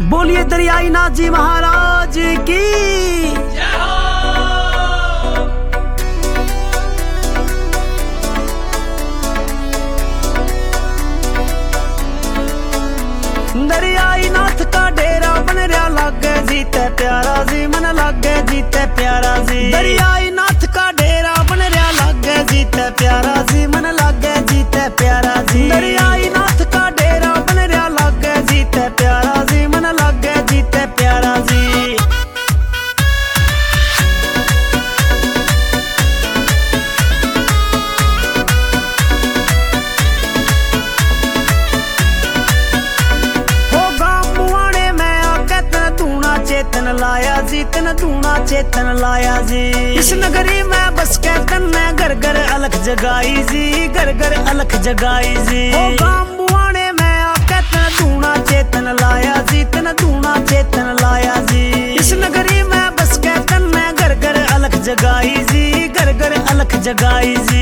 बोलिए दरियाई नाथ जी महाराज की जय हो। दरियाई नाथ का डेरा बन रहा लागे जीते प्यारा जी मन लागे जीते प्यारा जी। दरियाई नाथ का डेरा बन रहा लागे जीते प्यारा जी मन लागे जीते प्यारा जी। दरियाई नाथ का डेरा बन रहा लागे जीते प्यारा जी मन लागे जीते प्यारा जी। चेतन लाया जी तन धूना चेतन लाया जी। इस नगरी में बस के तन में घर घर अलख जगाई जी घर घर अलख जगाई जी। ओ गाम बुआने में आके तन धूना चेतन लाया जी तन धूना चेतन लाया जी। इस नगरी में बस के तन में घर घर अलख जगाई जी घर घर अलख जगाई जी।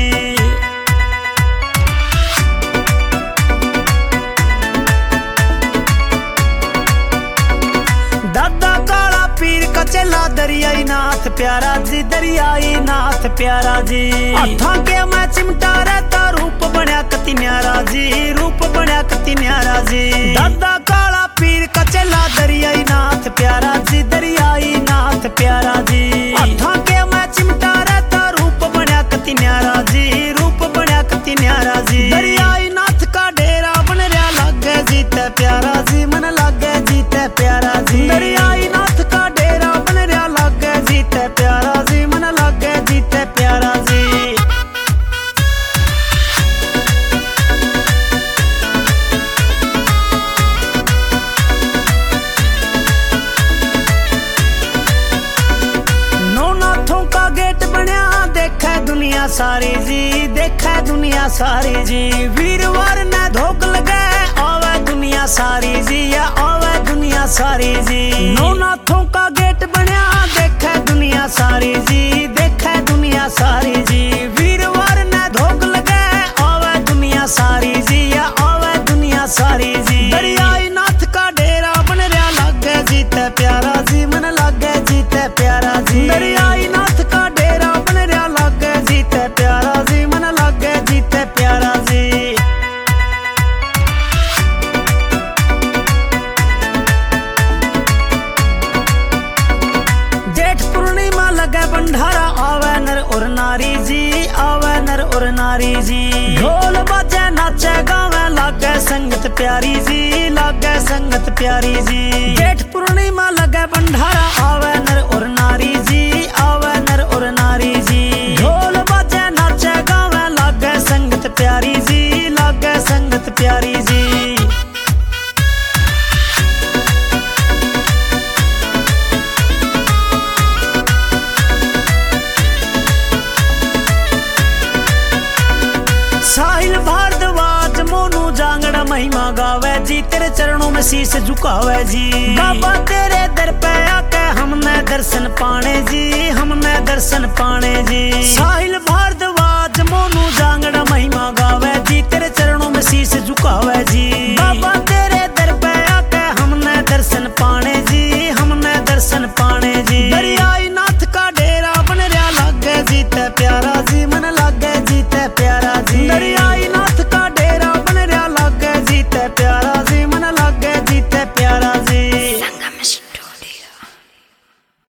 दादा काला पीर का चला दरियाई नाथ प्यारा जी दरियाई नाथ प्यारा जी। हथा के मैं चिमटा रहता रूप बनया कति न्यारा जी रूप बनया कति न्यारा जी। दादा काला पीर का चला दरियाई नाथ प्यारा जी दरियाई नाथ प्यारा जी। हथा के मैं चिमटा रहता रूप बनया कति न्यारा जी रूप बनया कति न्यारा जी। दरियाई नाथ का डेरा बन रहा लागे जीते प्यारा जी मन लागे जीते प्यारा जी। दरियाई नाथ का डेरा बन रहा लागे जीते प्यारा जी मन लागे जीते प्यारा जी। नौनाथों का गेट बनया देखा दुनिया सारी जी देखा दुनिया सारी जी। वीरवार ने धोख लगे आवे दुनिया सारी जी या आवे दुनिया सारी जी। नौनाथों का गेट बनया देखा दुनिया सारी जी देखा दुनिया सारी जी। वीरवार ने धोख लगे आवे दुनिया सारी जी या आवे दुनिया सारी जी। दरियाई नाथ का डेरा बन रहा लागे जीते प्यारा जी मन लागे जीते प्यारा जी। दरियाई नाथ का डेरा बन रहा लागे जीते प्यारा जी मन लागे जीते प्यारा जी। जेठ पूर्णिमा लगे भंडारा आवे नर और नारी जी आवे नर और नारी जी। ढोल बाजे नाचे गावे लागे संगत प्यारी जी लागे संगत प्यारी जी। जेठ पूर्णिमा लगे भंडारा आवे नर और नारी जी आवे नर और नारी जी। ढोल बाजे नाचे गावे लागे संगत प्यारी जी लागे संगत प्यारी जी। साहिल भारद्वाज मोनू जांगड़ा महिमा गावे जी तेरे चरणों में शीश झुकावे जी। बाबा तेरे दर पे आके हमने दर्शन पाने जी हमने दर्शन पाने जी। साहिल भारद्वाज मोनू जांगड़ा महिमा गावे जी तेरे चरणों में शीश झुकावे जी। बाबा तेरे दर पे आके हमने दर्शन